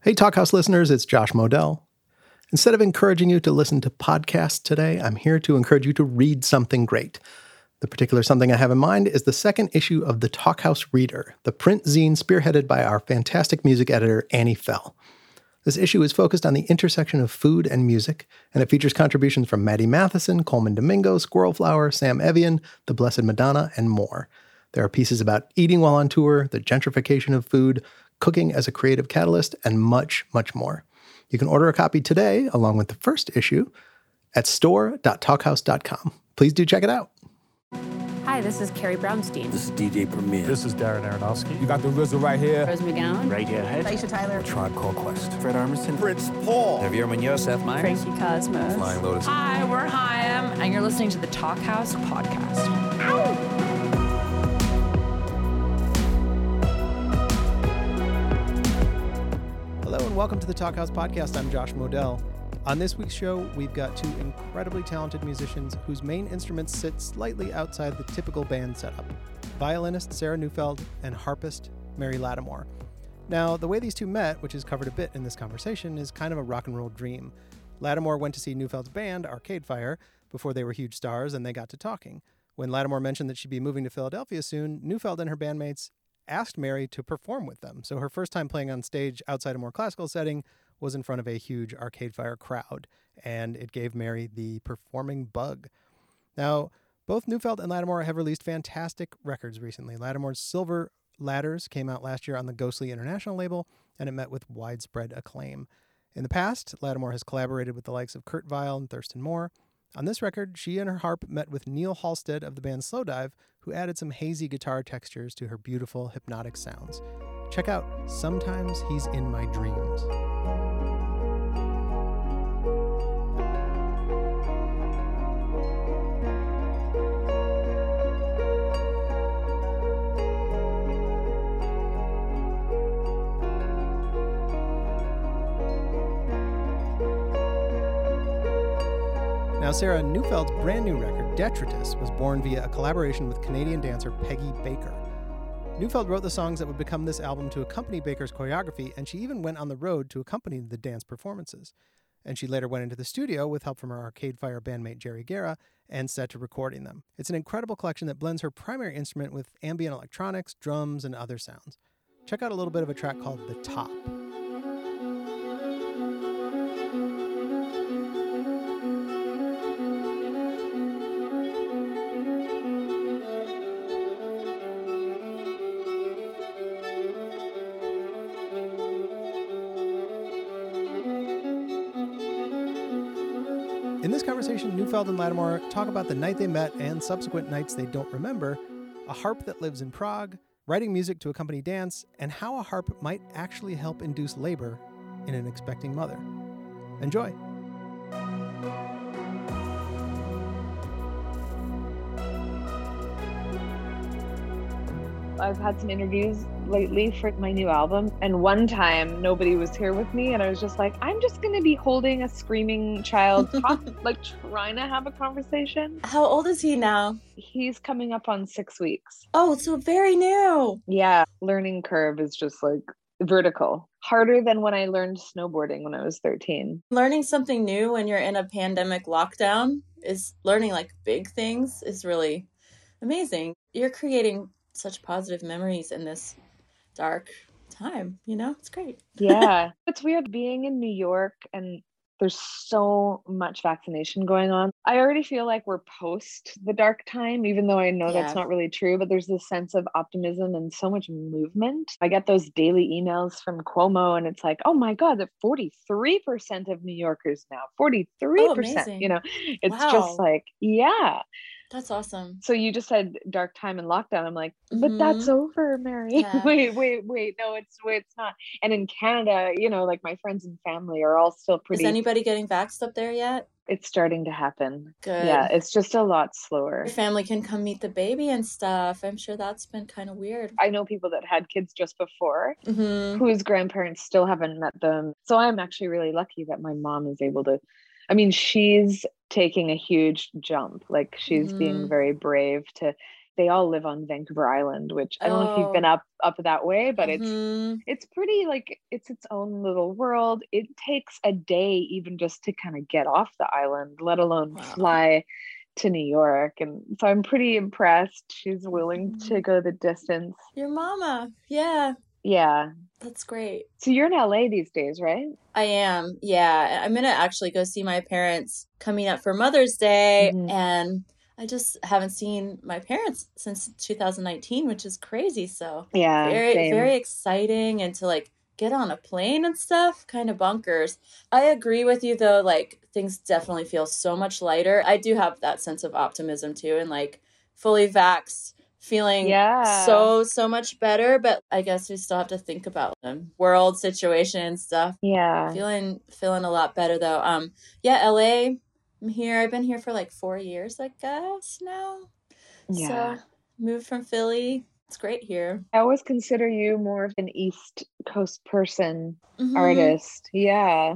Hey, Talkhouse listeners, it's Josh Modell. Instead of encouraging you to listen to podcasts today, I'm here to encourage you to read something great. The particular something I have in mind is the second issue of the Talkhouse Reader, the print zine spearheaded by our fantastic music editor, Annie Fell. This issue is focused on the intersection of food and music, and it features contributions from Maddie Matheson, Coleman Domingo, Squirrel Flower, Sam Evian, The Blessed Madonna, and more. There are pieces about eating while on tour, the gentrification of food, cooking as a creative catalyst, and much, much more. You can order a copy today, along with the first issue, at store.talkhouse.com. Please do check it out. Hi, this is Carrie Brownstein. This is DJ Premier. This is Darren Aronofsky. You got the RZA right here. Rose McGowan. Radiohead. Aisha Tyler. Tribe Called Quest. Fred Armisen. Prince Paul. Javier Munoz. Seth Meyers. Frankie Cosmos. Flying Lotus. Hi, we're Chaim, and you're listening to the Talkhouse Podcast. Ow! Hello and welcome to the Talkhouse Podcast. I'm Josh Modell. On this week's show, we've got two incredibly talented musicians whose main instruments sit slightly outside the typical band setup. Violinist Sarah Neufeld and harpist Mary Lattimore. Now, the way these two met, which is covered a bit in this conversation, is kind of a rock and roll dream. Lattimore went to see Neufeld's band, Arcade Fire, before they were huge stars, and they got to talking. When Lattimore mentioned that she'd be moving to Philadelphia soon, Neufeld and her bandmates asked Mary to perform with them. So her first time playing on stage outside a more classical setting was in front of a huge Arcade Fire crowd, and it gave Mary the performing bug. Now, both Neufeld and Lattimore have released fantastic records recently. Lattimore's Silver Ladders came out last year on the Ghostly International label, and it met with widespread acclaim. In the past, Lattimore has collaborated with the likes of Kurt Weill and Thurston Moore. On this record, she and her harp met with Neil Halstead of the band Slowdive, who added some hazy guitar textures to her beautiful, hypnotic sounds. Check out Sometimes He's in My Dreams. Now, Sarah Neufeld's brand new record, Detritus, was born via a collaboration with Canadian dancer Peggy Baker. Neufeld wrote the songs that would become this album to accompany Baker's choreography, and she even went on the road to accompany the dance performances. And she later went into the studio with help from her Arcade Fire bandmate Jerry Guerra and set to recording them. It's an incredible collection that blends her primary instrument with ambient electronics, drums, and other sounds. Check out a little bit of a track called The Top. In this conversation, Neufeld and Lattimore talk about the night they met and subsequent nights they don't remember, a harp that lives in Prague, writing music to accompany dance, and how a harp might actually help induce labor in an expecting mother. Enjoy. I've had some interviews lately for my new album, and one time nobody was here with me, and I was just like, I'm just going to be holding a screaming child, like trying to have a conversation. How old is he now? He's coming up on 6 weeks. Oh, so very new. Yeah, learning curve is just like vertical. Harder than when I learned snowboarding when I was 13. Learning something new when you're in a pandemic lockdown is learning like big things is really amazing. You're creating such positive memories in this dark time, you know? It's great. Yeah. It's weird being in New York and there's so much vaccination going on. I already feel like we're post the dark time, even though I know that's not really true, but there's this sense of optimism and so much movement. I get those daily emails from Cuomo and it's like, oh my God, that 43% of New Yorkers now, 43%, you know, it's just like, yeah. That's awesome. So you just said dark time and lockdown. I'm like, but that's over, Mary. Yeah. Wait. No, it's not. And in Canada, you know, like my friends and family are all still pretty. Is anybody getting vaxxed up there yet? It's starting to happen. Good. Yeah, it's just a lot slower. Your family can come meet the baby and stuff. I'm sure that's been kind of weird. I know people that had kids just before whose grandparents still haven't met them. So I'm actually really lucky that my mom is able to, I mean, she's taking a huge jump. Like she's being very brave to They all live on Vancouver Island, which I don't know if you've been up that way, but it's pretty, like, it's its own little world. It takes a day even just to kind of get off the island, let alone fly to New York. And so I'm pretty impressed. She's willing to go the distance. Your mama. Yeah. Yeah. That's great. So you're in LA these days, right? I am. Yeah. I'm going to actually go see my parents coming up for Mother's Day. And I just haven't seen my parents since 2019, which is crazy. So yeah, very exciting. And to like get on a plane and stuff, kind of bonkers. I agree with you though. Like things definitely feel so much lighter. I do have that sense of optimism too. And like fully vaxxed, feeling so much better, but I guess we still have to think about the world situation and stuff. Feeling a lot better though. LA, I'm here. I've been here for like 4 years, I guess now. So moved from Philly. It's great here. I always consider you more of an East Coast person, artist. Yeah.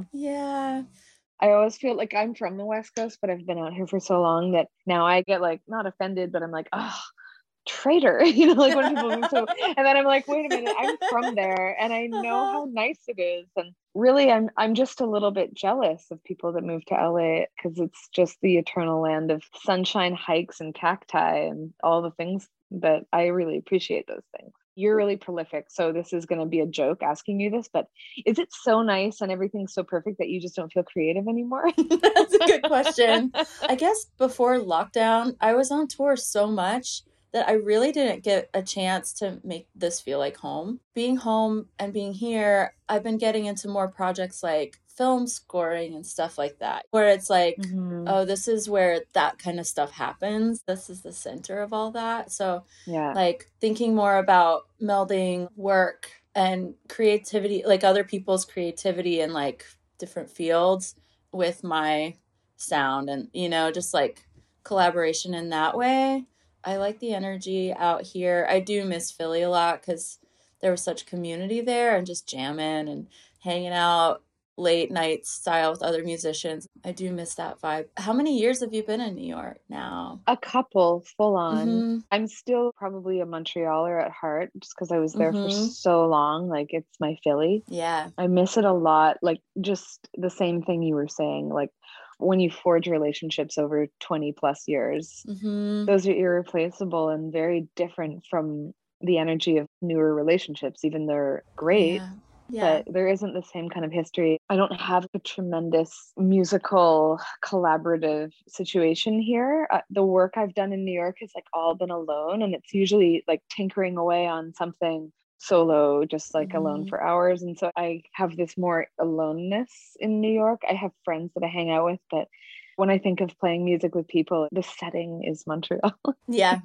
I always feel like I'm from the West Coast, but I've been out here for so long that now I get like not offended, but I'm like, oh, traitor, like when people move to, and then I'm like, wait a minute, I'm from there and I know how nice it is. And really I'm just a little bit jealous of people that move to LA because it's just the eternal land of sunshine, hikes, and cacti and all the things that I really appreciate those things. You're really prolific, so this is going to be a joke asking you this, but is it so nice and everything's so perfect that you just don't feel creative anymore? That's a good question. I guess before lockdown I was on tour so much that I really didn't get a chance to make this feel like home. Being home and being here, I've been getting into more projects like film scoring and stuff like that, where it's like, oh, this is where that kind of stuff happens. This is the center of all that. So like thinking more about melding work and creativity, like other people's creativity in like different fields with my sound and, just like collaboration in that way. I like the energy out here. I do miss Philly a lot because there was such community there and just jamming and hanging out late night style with other musicians. I do miss that vibe. How many years have you been in New York now? A couple, full on. I'm still probably a Montrealer at heart just because I was there for so long. Like it's my Philly. Yeah. I miss it a lot. Like just the same thing you were saying, like when you forge relationships over 20 plus years, those are irreplaceable and very different from the energy of newer relationships, even they're great. But there isn't the same kind of history. I don't have a tremendous musical collaborative situation here. The work I've done in New York has like all been alone, and it's usually like tinkering away on something solo, just like alone for hours. And so I have this more aloneness in New York. I have friends that I hang out with, but when I think of playing music with people, the setting is Montreal. Yeah.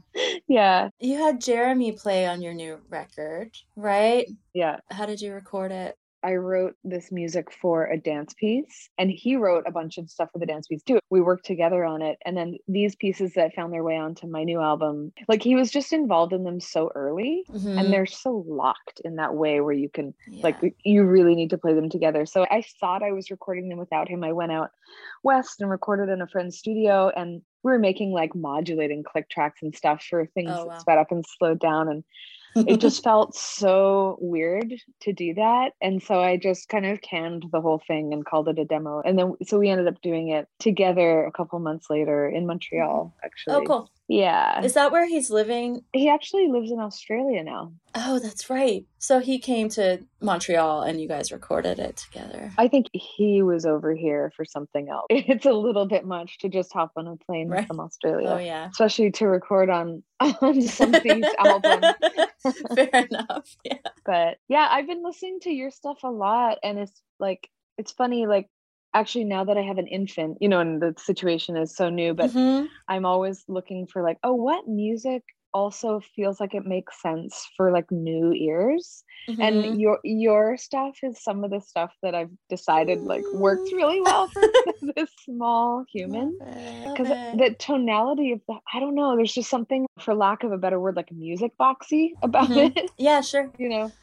You had Jeremy play on your new record, right? Yeah. How did you record it? I wrote this music for a dance piece, and he wrote a bunch of stuff for the dance piece too. We worked together on it. And then these pieces that found their way onto my new album, like he was just involved in them so early, and they're so locked in that way where you can like, you really need to play them together. So I thought I was recording them without him. I went out west and recorded in a friend's studio, and we were making like modulating click tracks and stuff for things that sped up and slowed down. And it just felt so weird to do that. And so I just kind of canned the whole thing and called it a demo. And then, so we ended up doing it together a couple months later in Montreal, actually. Oh, cool. Yeah. Is that where he's living? He actually lives in Australia now. Oh, that's right. So he came to Montreal and you guys recorded it together. I think he was over here for something else. It's a little bit much to just hop on a plane from Australia. Oh, yeah. Especially to record on somebody's album. Fair enough. Yeah. But yeah, I've been listening to your stuff a lot, and it's like, it's funny, like, actually now that I have an infant, and the situation is so new, but I'm always looking for like, oh, what music also feels like it makes sense for like new ears. And your stuff is some of the stuff that I've decided like works really well for this small human, because the tonality of I don't know, there's just something, for lack of a better word, like music boxy about it. Yeah, sure.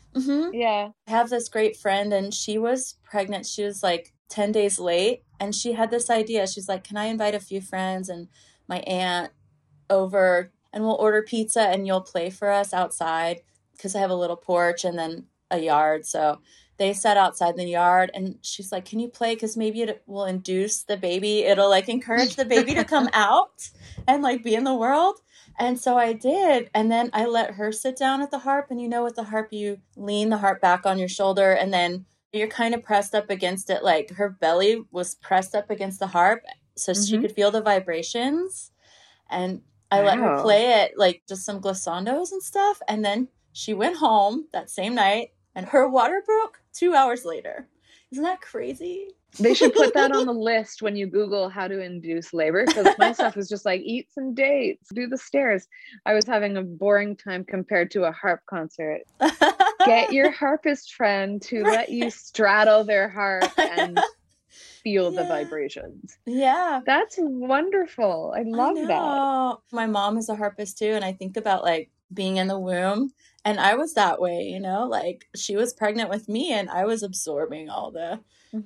Yeah. I have this great friend, and she was pregnant. She was like 10 days late, and she had this idea. She's like, can I invite a few friends and my aunt over and we'll order pizza and you'll play for us outside because I have a little porch and then a yard. So they sat outside in the yard and she's like, can you play? Because maybe it will induce the baby. It'll like encourage the baby to come out and like be in the world. And so I did. And then I let her sit down at the harp. And you know, with the harp, you lean the harp back on your shoulder and then you're kind of pressed up against it. Like her belly was pressed up against the harp so she could feel the vibrations. And I let her play it, like just some glissandos and stuff. And then she went home that same night and her water broke 2 hours later. Isn't that crazy? They should put that on the list when you Google how to induce labor, because my stuff was just like eat some dates, do the stairs. I was having a boring time compared to a harp concert. Get your harpist friend to let you straddle their harp and feel the vibrations. Yeah. That's wonderful. I love that. My mom is a harpist too. And I think about like being in the womb, and I was that way, you know, like she was pregnant with me and I was absorbing all the,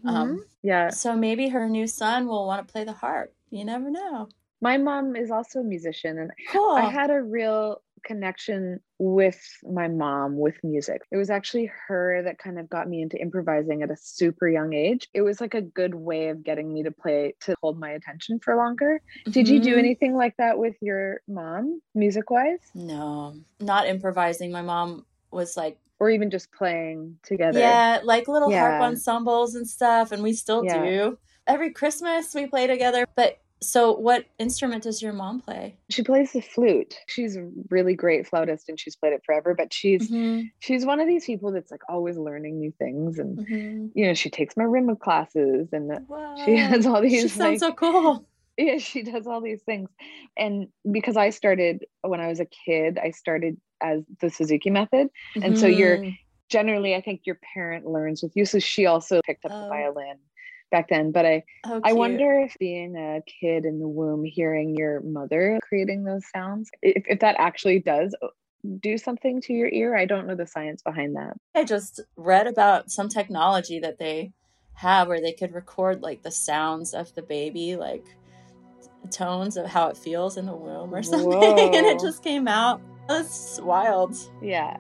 so maybe her new son will want to play the harp. You never know. My mom is also a musician, and cool. I had a real connection with my mom with music. It was actually her that kind of got me into improvising at a super young age. It was like a good way of getting me to play, to hold my attention for longer. Did you do anything like that with your mom, music-wise? No, not improvising. My mom was like, or even just playing together. Yeah, like little harp ensembles and stuff, and we still do. Every Christmas we play together. But so what instrument does your mom play? She plays the flute. She's a really great flautist and she's played it forever, but she's one of these people that's like always learning new things. And, you know, she takes marimba classes and she has all these. She sounds so cool. Yeah, she does all these things. And because I started when I was a kid, I started as the Suzuki method. And so you're generally, I think your parent learns with you. So she also picked up the violin back then. But I wonder if being a kid in the womb, hearing your mother creating those sounds, if that actually does do something to your ear. I don't know the science behind that. I just read about some technology that they have where they could record like the sounds of the baby, like tones of how it feels in the womb or something. And it just came out. That's wild. Yeah.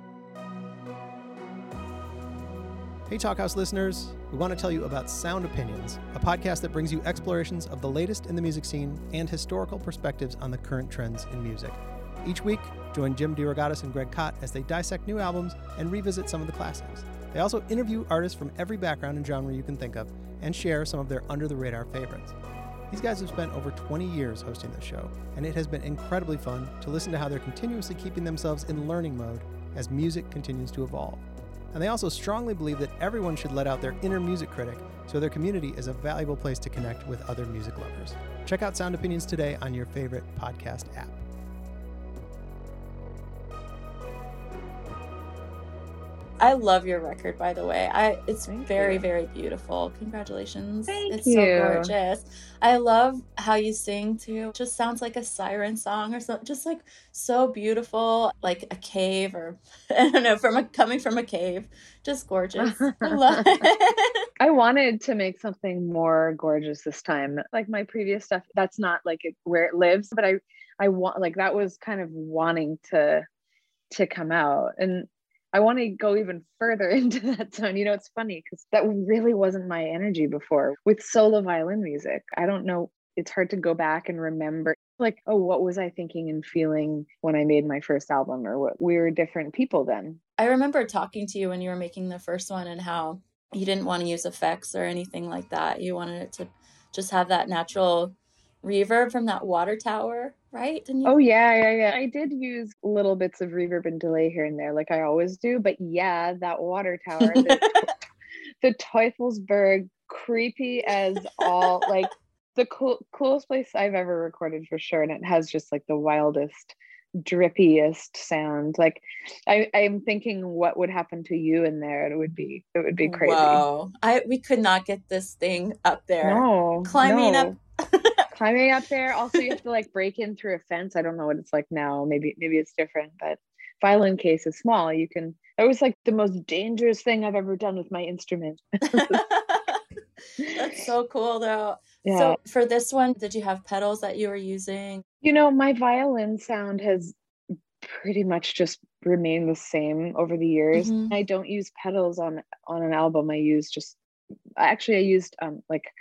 Hey, Talkhouse listeners. We want to tell you about Sound Opinions, a podcast that brings you explorations of the latest in the music scene and historical perspectives on the current trends in music. Each week, join Jim DeRogatis and Greg Kot as they dissect new albums and revisit some of the classics. They also interview artists from every background and genre you can think of and share some of their under-the-radar favorites. These guys have spent over 20 years hosting this show, and it has been incredibly fun to listen to how they're continuously keeping themselves in learning mode as music continues to evolve. And they also strongly believe that everyone should let out their inner music critic, so their community is a valuable place to connect with other music lovers. Check out Sound Opinions today on your favorite podcast app. I love your record, by the way. It's very, very beautiful. Congratulations. It's so gorgeous. I love how you sing too. It just sounds like a siren song or something. Just like so beautiful, like a cave, or I don't know, coming from a cave. Just gorgeous. I love it. I wanted to make something more gorgeous this time. Like my previous stuff, that's not like where it lives, but I want, like, that was kind of wanting to come out. And I want to go even further into that zone. You know, it's funny because that really wasn't my energy before with solo violin music. I don't know. It's hard to go back and remember, like, oh, what was I thinking and feeling when I made my first album, or what? We were different people then. I remember talking to you when you were making the first one and how you didn't want to use effects or anything like that. You wanted it to just have that natural reverb from that water tower, right? Didn't you? Oh yeah. I did use little bits of reverb and delay here and there, like I always do. But yeah, that water tower, the Teufelsberg, creepy as all. Like the coolest place I've ever recorded for sure, and it has just like the wildest, drippiest sound. Like I'm thinking, what would happen to you in there? It would be crazy. Whoa! We could not get this thing up there. Climbing up there. Also, you have to like break in through a fence. I don't know what it's like now. Maybe it's different, but violin case is small. It was like the most dangerous thing I've ever done with my instrument. That's so cool though. Yeah. So for this one, did you have pedals that you were using? My violin sound has pretty much just remained the same over the years. Mm-hmm. I don't use pedals on an album. I used like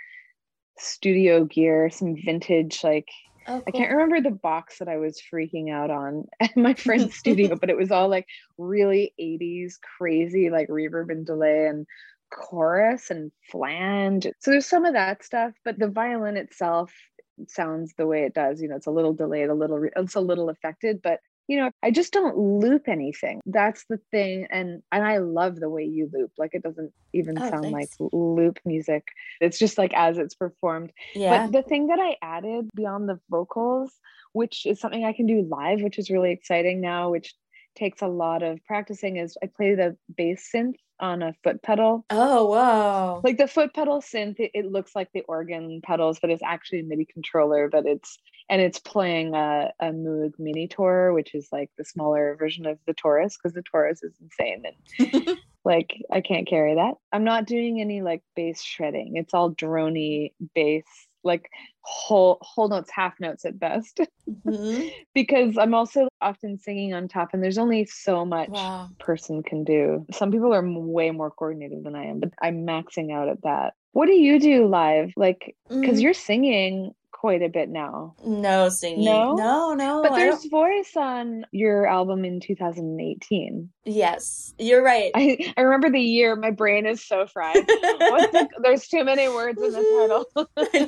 studio gear, some vintage, like Oh, cool. I can't remember the box that I was freaking out on at my friend's studio, but it was all like really 80s crazy, like reverb and delay and chorus and flange. So there's some of that stuff, but the violin itself sounds the way it does. It's a little delayed, it's a little affected, but I just don't loop anything. That's the thing. And I love the way you loop. Like, it doesn't even sound like loop music. It's just like as it's performed. Yeah. But the thing that I added beyond the vocals, which is something I can do live, which is really exciting now, which takes a lot of practicing, is I play the bass synth on a foot pedal. Oh, wow. Like the foot pedal synth, it looks like the organ pedals, but it's actually a MIDI controller, but it's playing a Moog Mini Tour, which is like the smaller version of the Taurus, because the Taurus is insane. And like, I can't carry that. I'm not doing any like bass shredding. It's all droney bass, like whole notes, half notes at best. Mm-hmm. Because I'm also often singing on top, and there's only so much person can do. Some people are way more coordinated than I am, but I'm maxing out at that. What do you do live? Like, because you're singing quite a bit now. No singing. No. But there's voice on your album in 2018. Yes, you're right. I remember the year. My brain is so fried. There's too many words in the title.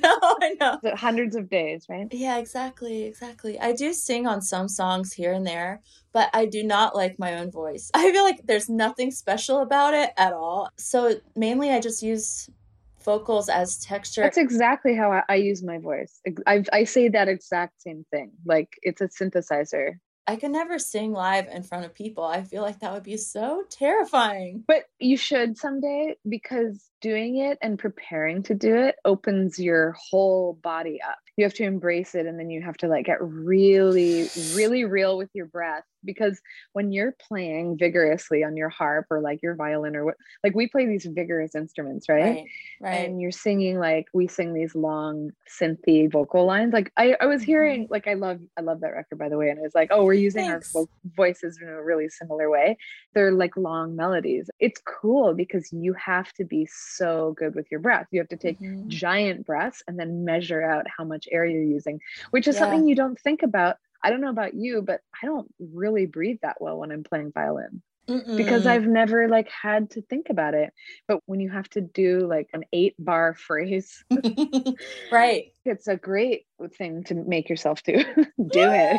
I know. Hundreds of days, right? Yeah, exactly. I do sing on some songs here and there, but I do not like my own voice. I feel like there's nothing special about it at all. So mainly I just use vocals as texture. That's exactly how I use my voice. I say that exact same thing. Like, it's a synthesizer. I could never sing live in front of people. I feel like that would be so terrifying. But you should someday, because doing it and preparing to do it opens your whole body up. You have to embrace it, and then you have to like get really, really real with your breath. Because when you're playing vigorously on your harp or like your violin or what, like we play these vigorous instruments, right? And you're singing, like we sing these long synthy vocal lines. Like I was hearing, like I love that record, by the way. And it was like, oh, we're using our voices in a really similar way. They're like long melodies. It's cool because you have to be so good with your breath. You have to take giant breaths and then measure out how much air you're using, which is something you don't think about. I don't know about you, but I don't really breathe that well when I'm playing violin. Because I've never like had to think about it. But when you have to do like an 8-bar phrase, right, it's a great thing to make yourself do it.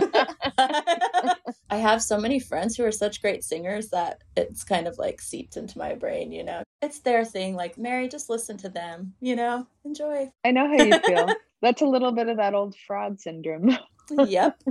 I have so many friends who are such great singers that it's kind of like seeped into my brain, it's their thing. Like, Mary, just listen to them, enjoy. I know how you feel. That's a little bit of that old fraud syndrome. Yep.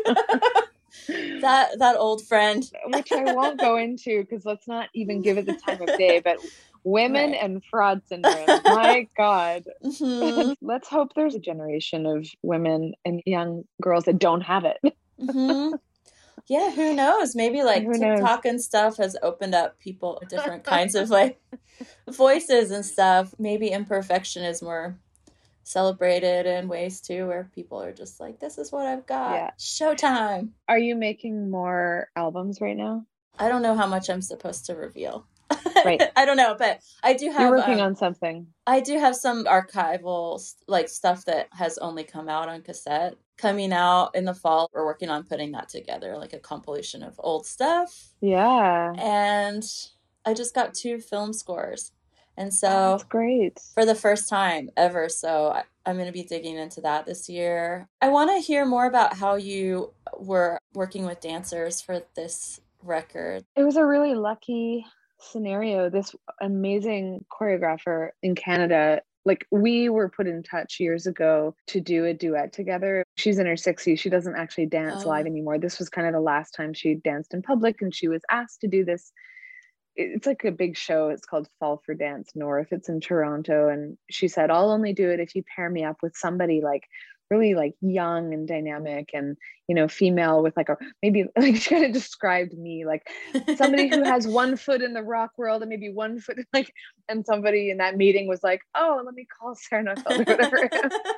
that old friend, which I won't go into, because let's not even give it the time of day, but women and fraud syndrome, my God. Let's hope there's a generation of women and young girls that don't have it. Yeah, who knows? Maybe like TikTok and stuff has opened up people different kinds of like voices and stuff. Maybe imperfection is more celebrated in ways too, where people are just like, this is what I've got. Showtime. Are you making more albums right now? I don't know how much I'm supposed to reveal. Right. I don't know, but I do have... You're working on something. I do have some archival like stuff that has only come out on cassette coming out in the fall. We're working on putting that together, like a compilation of old stuff. Yeah. And I just got 2 film scores. And so that's great. For the first time ever. So I'm going to be digging into that this year. I want to hear more about how you were working with dancers for this record. It was a really lucky scenario. This amazing choreographer in Canada, like we were put in touch years ago to do a duet together. She's in her 60s. She doesn't actually dance live anymore. This was kind of the last time she danced in public, and she was asked to do this. It's like a big show. It's called Fall for Dance North. It's in Toronto. And she said, I'll only do it if you pair me up with somebody like really like young and dynamic and, you know, female with like a, maybe like she kind of described me like somebody who has one foot in the rock world and maybe one foot like, and somebody in that meeting was like, oh, let me call Sarah Neufeld or whatever.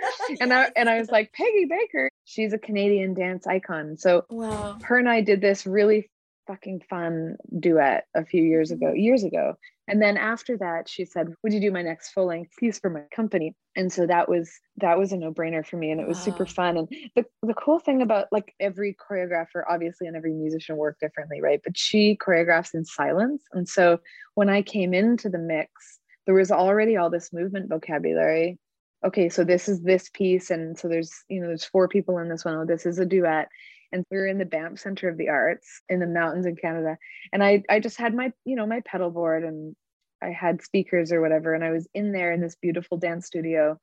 And I was like, Peggy Baker, she's a Canadian dance icon. So wow. her and I did this really fucking fun duet a few years ago. And then after that, she said, would you do my next full length piece for my company? And so that was a no-brainer for me. And it was super fun. And the cool thing about like every choreographer, obviously, and every musician work differently, right? But she choreographs in silence. And so when I came into the mix, there was already all this movement vocabulary. Okay, so this is this piece. And so there's 4 people in this one. Oh, this is a duet. And we were in the Banff Center of the Arts in the mountains in Canada. And I just had my, my pedal board and I had speakers or whatever. And I was in there in this beautiful dance studio,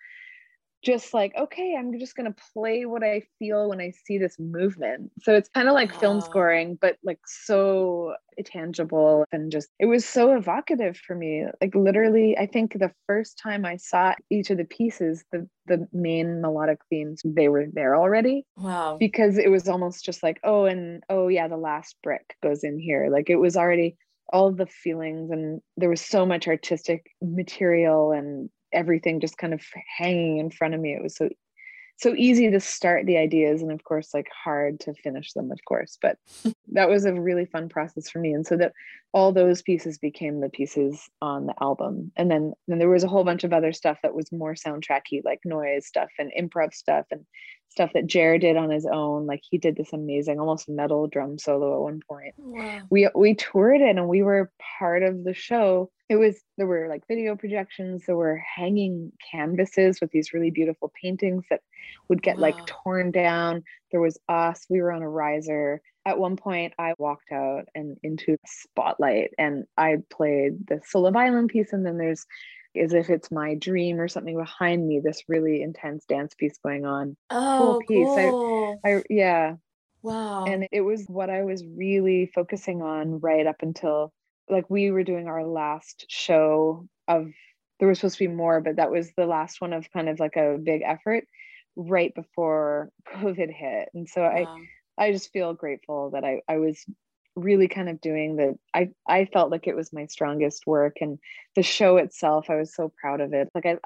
just like, okay, I'm just going to play what I feel when I see this movement. So it's kind of like film scoring, but like so tangible and just, it was so evocative for me. Like literally, I think the first time I saw each of the pieces, the main melodic themes, they were there already. Wow. Because it was almost just like, oh yeah, the last brick goes in here. Like it was already all the feelings and there was so much artistic material and everything just kind of hanging in front of me. It was so easy to start the ideas and of course like hard to finish them, of course, but that was a really fun process for me. And so that all those pieces became the pieces on the album. And then there was a whole bunch of other stuff that was more soundtracky, like noise stuff and improv stuff and stuff that Jared did on his own. Like he did this amazing, almost metal drum solo at one point. Wow. We toured it and we were part of the show. There were like video projections, there were hanging canvases with these really beautiful paintings that would get like torn down. There was us, we were on a riser. At one point I walked out and into the spotlight and I played the solo violin piece. And then there's As If It's My Dream or something behind me, this really intense dance piece going on. Oh, cool piece. Cool. Yeah. Wow. And it was what I was really focusing on right up until like we were doing our last show of, there was supposed to be more, but that was the last one of kind of like a big effort right before COVID hit. And so I just feel grateful that I was really kind of doing that. I felt like it was my strongest work, and the show itself, I was so proud of it. Like I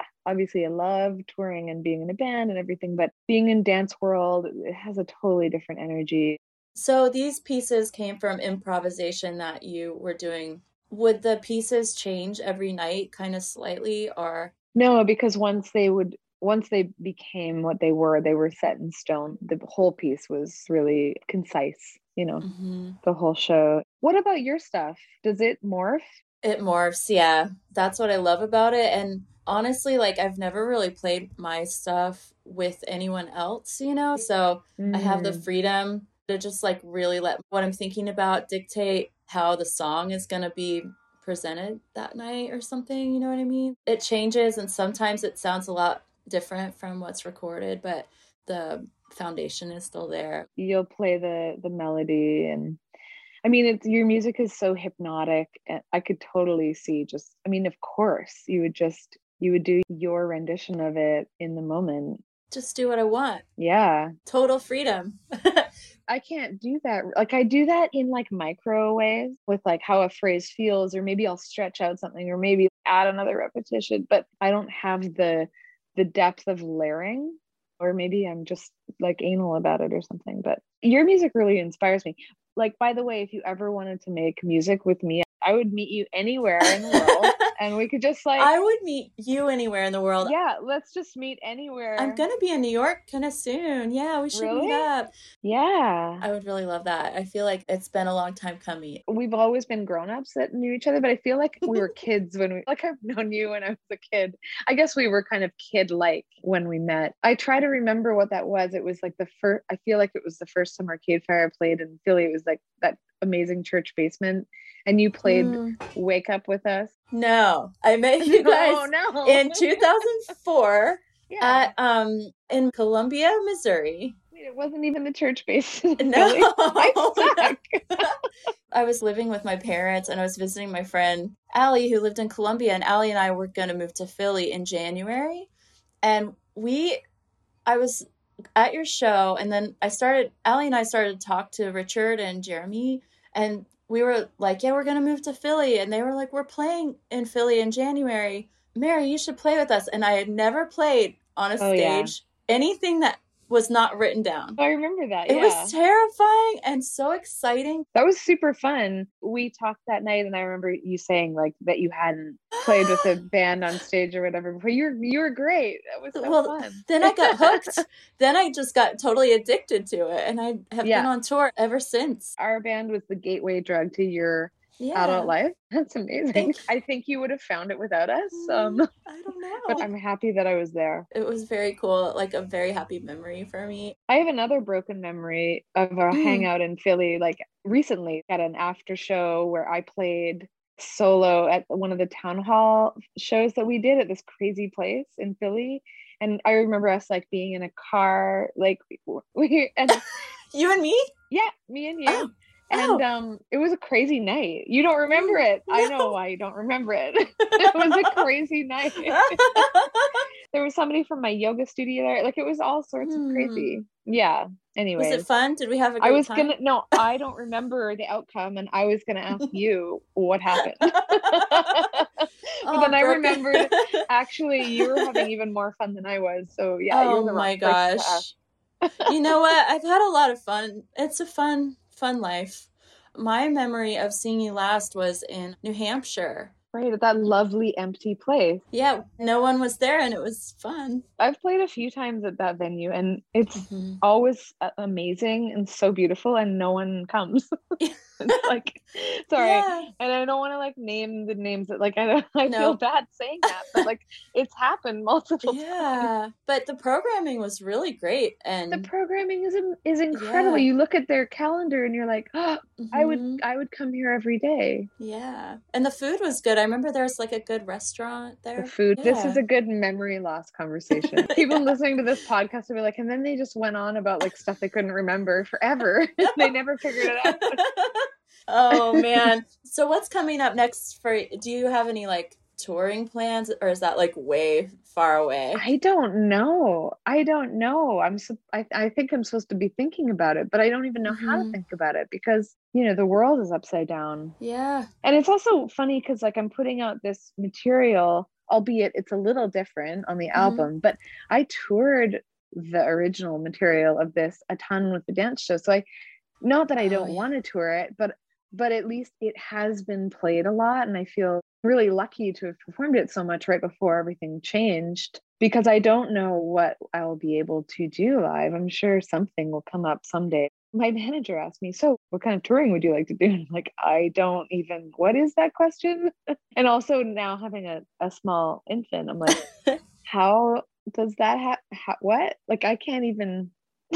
love touring and being in a band and everything, but being in dance world, it has a totally different energy. So these pieces came from improvisation that you were doing. Would the pieces change every night kind of slightly or? No, because once they became what they were set in stone. The whole piece was really concise, the whole show. What about your stuff? Does it morph? It morphs, yeah. That's what I love about it. And honestly, like I've never really played my stuff with anyone else, So I have the freedom to just like really let what I'm thinking about dictate how the song is going to be presented that night or something, you know what I mean? It changes and sometimes it sounds a lot different from what's recorded, but the foundation is still there. You'll play the melody, and I mean, your music is so hypnotic, and I could totally see of course you would do your rendition of it in the moment. Just do what I want. Yeah. Total freedom. I can't do that. Like I do that in like micro ways with like how a phrase feels, or maybe I'll stretch out something or maybe add another repetition, but I don't have the depth of layering, or maybe I'm just like anal about it or something. But your music really inspires me. Like, by the way, if you ever wanted to make music with me, I would meet you anywhere in the world and we could just like... I would meet you anywhere in the world. Yeah, let's just meet anywhere. I'm going to be in New York kind of soon. Yeah, we should meet up. Yeah. I would really love that. I feel like it's been a long time coming. We've always been grown-ups that knew each other, but I feel like we were kids when I've known you when I was a kid. I guess we were kind of kid-like when we met. I try to remember what that was. It was like I feel like it was the first time Arcade Fire played in Philly. It was like that amazing church basement, and you played Wake Up with us. No, I met you guys in 2004 at in Columbia, Missouri. It wasn't even the church basement. No, I suck. I was living with my parents and I was visiting my friend Allie, who lived in Columbia, and Allie and I were going to move to Philly in January, and I was at your show, and then Allie and I started to talk to Richard and Jeremy, and we were like, yeah, we're going to move to Philly. And they were like, we're playing in Philly in January. Mary, you should play with us. And I had never played on a stage anything that was not written down. I remember that. It was terrifying and so exciting. That was super fun. We talked that night, and I remember you saying like that you hadn't played with a band on stage or whatever before. You were great. That was so fun. Then I got hooked. Then I just got totally addicted to it, and I have been on tour ever since. Our band was the gateway drug to your adult life. That's amazing. I think you would have found it without us. I don't know. But I'm happy that I was there. It was very cool, like a very happy memory for me. I have another broken memory of a hangout in Philly, like recently at an after show where I played solo at one of the town hall shows that we did at this crazy place in Philly. And I remember us like being in a car, like and you and me? Yeah, me and you. And it was a crazy night. You don't remember it. No. I know why you don't remember it. It was a crazy night. There was somebody from my yoga studio there. Like, it was all sorts of crazy. Yeah. Anyway. Was it fun? Did we have a great time? No, I don't remember the outcome, and I was gonna ask you what happened. But then I remembered actually you were having even more fun than I was. So yeah. Oh my gosh. You know what? I've had a lot of fun. It's a fun life. My memory of seeing you last was in New Hampshire. Right, at that lovely empty place. Yeah, no one was there, and it was fun. I've played a few times at that venue, and it's always amazing and so beautiful, and no one comes. It's like, sorry, and I don't want to like name the names that like I feel bad saying that, but like it's happened multiple times. But the programming was really great, and the programming is incredible. You look at their calendar, and you're like, oh, I would come here every day. Yeah, and the food was good. I remember there was like a good restaurant there. The food. This is a good memory loss conversation. People listening to this podcast will be like, and then they just went on about like stuff they couldn't remember forever. They never figured it out. Oh man. So what's coming up next do you have any like touring plans, or is that like way far away? I don't know. I think I'm supposed to be thinking about it, but I don't even know how to think about it because, you know, the world is upside down. Yeah. And it's also funny because like I'm putting out this material, albeit it's a little different on the album, but I toured the original material of this a ton with the dance show. So not that I don't want to tour it, but at least it has been played a lot, and I feel really lucky to have performed it so much right before everything changed, because I don't know what I'll be able to do live. I'm sure something will come up someday. My manager asked me, so what kind of touring would you like to do? And I'm like, I don't even, what is that question? And also now having a small infant, I'm like, how does that what? Like, I can't even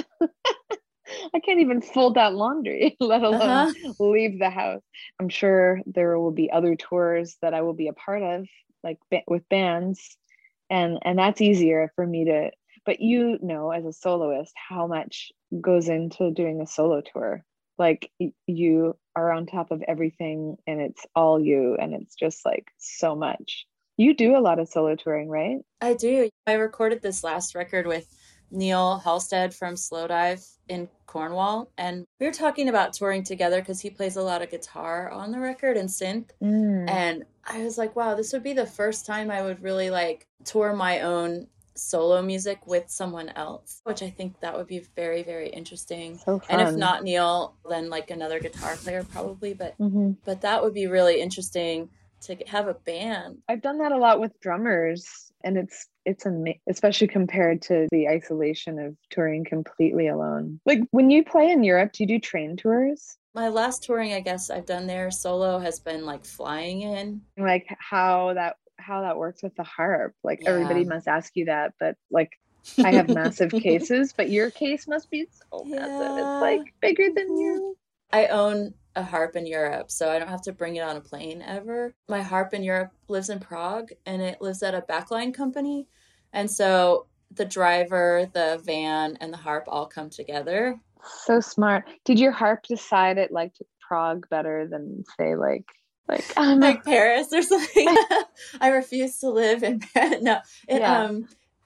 fold that laundry, let alone leave the house. I'm sure there will be other tours that I will be a part of, like with bands, and that's easier for me to. But you know, as a soloist, how much goes into doing a solo tour. Like, you are on top of everything, and it's all you, and it's just like so much. You do a lot of solo touring, right? I do. I recorded this last record with Neil Halstead from Slowdive in Cornwall, and we were talking about touring together because he plays a lot of guitar on the record and synth. And I was like, wow, this would be the first time I would really like tour my own solo music with someone else, which I think that would be very, very interesting. So fun. And if not Neil, then like another guitar player probably, but that would be really interesting to have a band. I've done that a lot with drummers, and it's especially compared to the isolation of touring completely alone. Like, when you play in Europe, do you do train tours? My last touring, I guess I've done there solo has been like flying in. Like how that works with the harp. Like, everybody must ask you that, but like, I have massive cases, but your case must be so massive. It's like bigger than you. I own a harp in Europe, so I don't have to bring it on a plane ever. My harp in Europe lives in Prague, and it lives at a backline company. And so the driver, the van, and the harp all come together. So smart. Did your harp decide it liked Prague better than, say, like Paris or something? I refuse to live in Paris. No,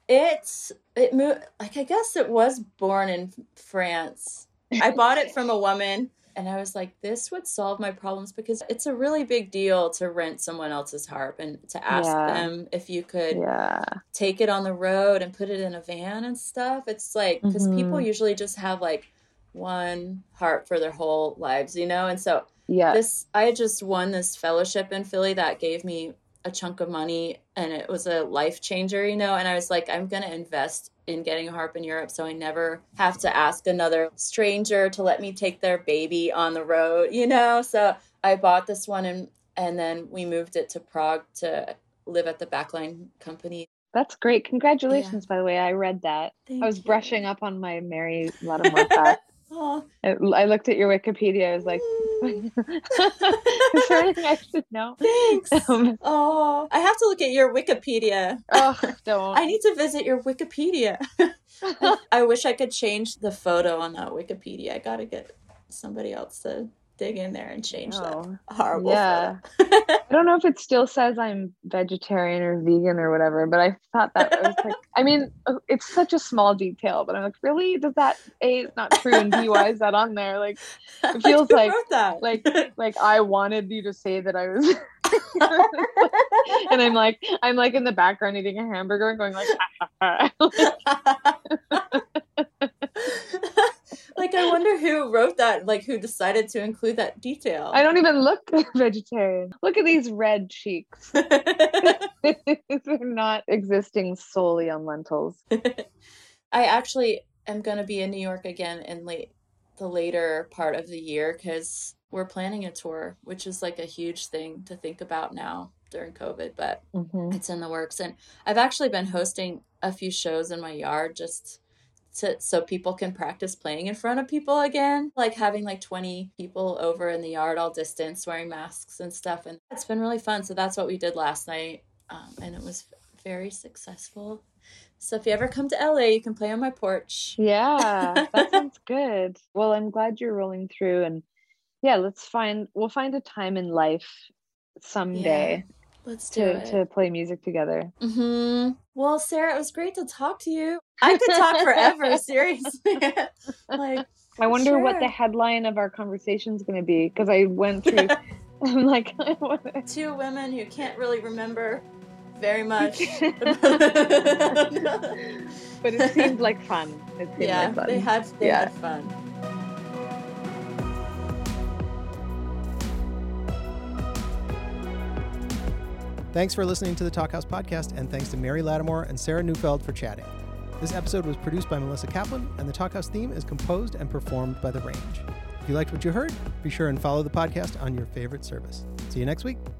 It moved, like, I guess it was born in France. I bought it from a woman, and I was like, this would solve my problems, because it's a really big deal to rent someone else's harp and to ask them if you could take it on the road and put it in a van and stuff. It's like, because people usually just have like one harp for their whole lives, you know? And so I just won this fellowship in Philly that gave me a chunk of money, and it was a life changer, you know? And I was like, I'm going to invest in getting a harp in Europe so I never have to ask another stranger to let me take their baby on the road, you know? So I bought this one, and then we moved it to Prague to live at the Backline Company. That's great. Congratulations, by the way. I read that. Thank I was you. brushing up on my Mary Lattimore facts. I looked at your Wikipedia. I was like, is there anything I should know? Thanks. I have to look at your Wikipedia. Oh, don't. I need to visit your Wikipedia. I wish I could change the photo on that Wikipedia. I gotta get somebody else to dig in there and change that horrible photo. I don't know if it still says I'm vegetarian or vegan or whatever, but I thought that was like, I mean, it's such a small detail, but I'm like, really? Does that, A, it's not true, and B, why is that on there? Like, it feels like like I wanted you to say that I was and I'm like in the background eating a hamburger and going like like, I wonder who wrote that, like, who decided to include that detail. I don't even look vegetarian. Look at these red cheeks. They're not existing solely on lentils. I actually am going to be in New York again in the later part of the year, because we're planning a tour, which is like a huge thing to think about now during COVID, but it's in the works. And I've actually been hosting a few shows in my yard just so people can practice playing in front of people again, like having like 20 people over in the yard, all distance, wearing masks and stuff. And it's been really fun. So that's what we did last night. And it was very successful. So if you ever come to LA, you can play on my porch. Yeah, that sounds good. Well, I'm glad you're rolling through, and we'll find a time in life someday. Yeah. Let's do it. To play music together. Well, Sarah, it was great to talk to you. I could talk forever, seriously. Like, I wonder what the headline of our conversation is going to be, because I went through. I'm like, two women who can't really remember very much, but it seemed like fun. They had fun. Thanks for listening to the Talkhouse podcast, and thanks to Mary Lattimore and Sarah Neufeld for chatting. This episode was produced by Melissa Kaplan, and the Talkhouse theme is composed and performed by The Range. If you liked what you heard, be sure and follow the podcast on your favorite service. See you next week.